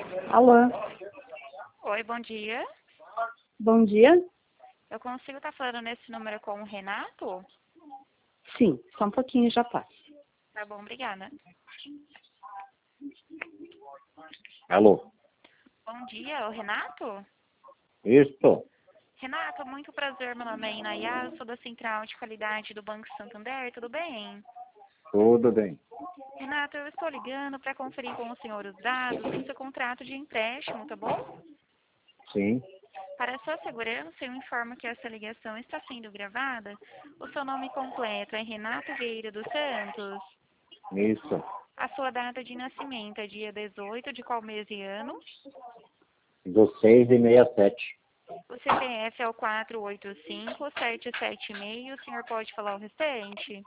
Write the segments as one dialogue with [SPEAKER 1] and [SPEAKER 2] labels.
[SPEAKER 1] Alô,
[SPEAKER 2] Oi, bom dia.
[SPEAKER 1] bom dia.
[SPEAKER 2] Eu consigo estar falando nesse número com o Renato?
[SPEAKER 1] Sim, só um pouquinho e já passo.
[SPEAKER 2] Tá bom, obrigada.
[SPEAKER 3] Alô?
[SPEAKER 2] Bom dia, o Renato?
[SPEAKER 3] Isso?
[SPEAKER 2] Renato, muito prazer, meu nome é Inayá, sou da Central de Qualidade do Banco Santander, tudo bem?
[SPEAKER 3] Tudo bem.
[SPEAKER 2] Renato, eu estou ligando para conferir com o senhor os dados do seu contrato de empréstimo, tá bom?
[SPEAKER 3] Sim,
[SPEAKER 2] Para sua segurança, eu informo que essa ligação está sendo gravada. O seu nome completo é Renato Vieira dos Santos.
[SPEAKER 3] isso.
[SPEAKER 2] A sua data de nascimento é dia 18 de qual mês e ano?
[SPEAKER 3] Do 6 e 67.
[SPEAKER 2] O CPF é o 485-776. O senhor pode falar o restante?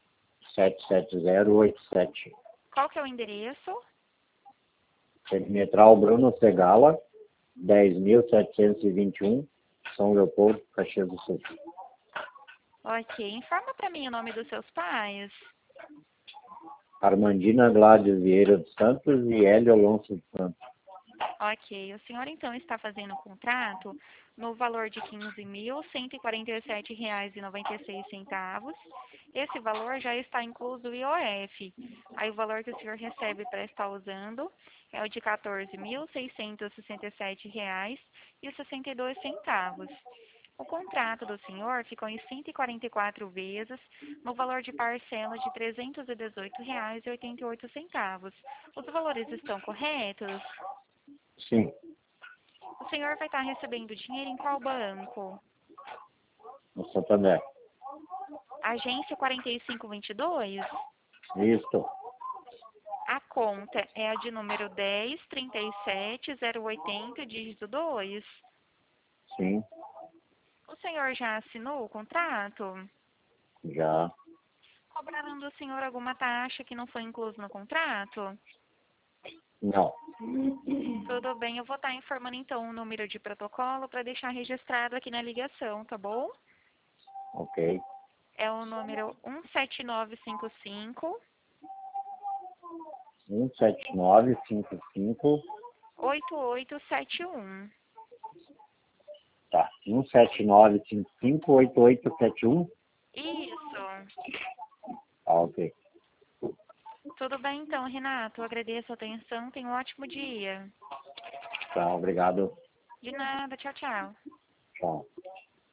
[SPEAKER 3] 77087.
[SPEAKER 2] Qual que é o endereço?
[SPEAKER 3] Perimetral Bruno Segala, 10.721, São Leopoldo, Caxias do Sul.
[SPEAKER 2] Ok. Informa para mim o nome dos seus pais.
[SPEAKER 3] Armandina Gladys Vieira dos Santos e Hélio Alonso dos Santos.
[SPEAKER 2] Ok. O senhor, então, está fazendo o contrato no valor de R$ 15.147,96. Esse valor já está incluso o IOF. Aí o valor que o senhor recebe para estar usando é o de R$ 14.667,62. O contrato do senhor ficou em 144 vezes, no valor de parcela de R$ 318,88. Os valores estão corretos?
[SPEAKER 3] Sim,
[SPEAKER 2] O senhor vai estar recebendo dinheiro em qual banco?
[SPEAKER 3] no Santander.
[SPEAKER 2] Agência 4522?
[SPEAKER 3] Isso,
[SPEAKER 2] A conta é a de número 10.37.080, dígito 2.
[SPEAKER 3] sim,
[SPEAKER 2] O senhor já assinou o contrato?
[SPEAKER 3] já.
[SPEAKER 2] Cobraram do senhor alguma taxa que não foi incluso no contrato?
[SPEAKER 3] Não,
[SPEAKER 2] Tudo bem, eu vou estar informando então o número de protocolo para deixar registrado aqui na ligação, tá bom?
[SPEAKER 3] ok.
[SPEAKER 2] É o número 17955
[SPEAKER 3] 17955,
[SPEAKER 2] 8871.
[SPEAKER 3] tá. 179558871.
[SPEAKER 2] Isso.
[SPEAKER 3] Tá, ok.
[SPEAKER 2] Tudo bem então, Renato. Eu agradeço a atenção. Tenha um ótimo dia.
[SPEAKER 3] Tá, obrigado.
[SPEAKER 2] De nada. Tchau, tchau.
[SPEAKER 3] Tchau.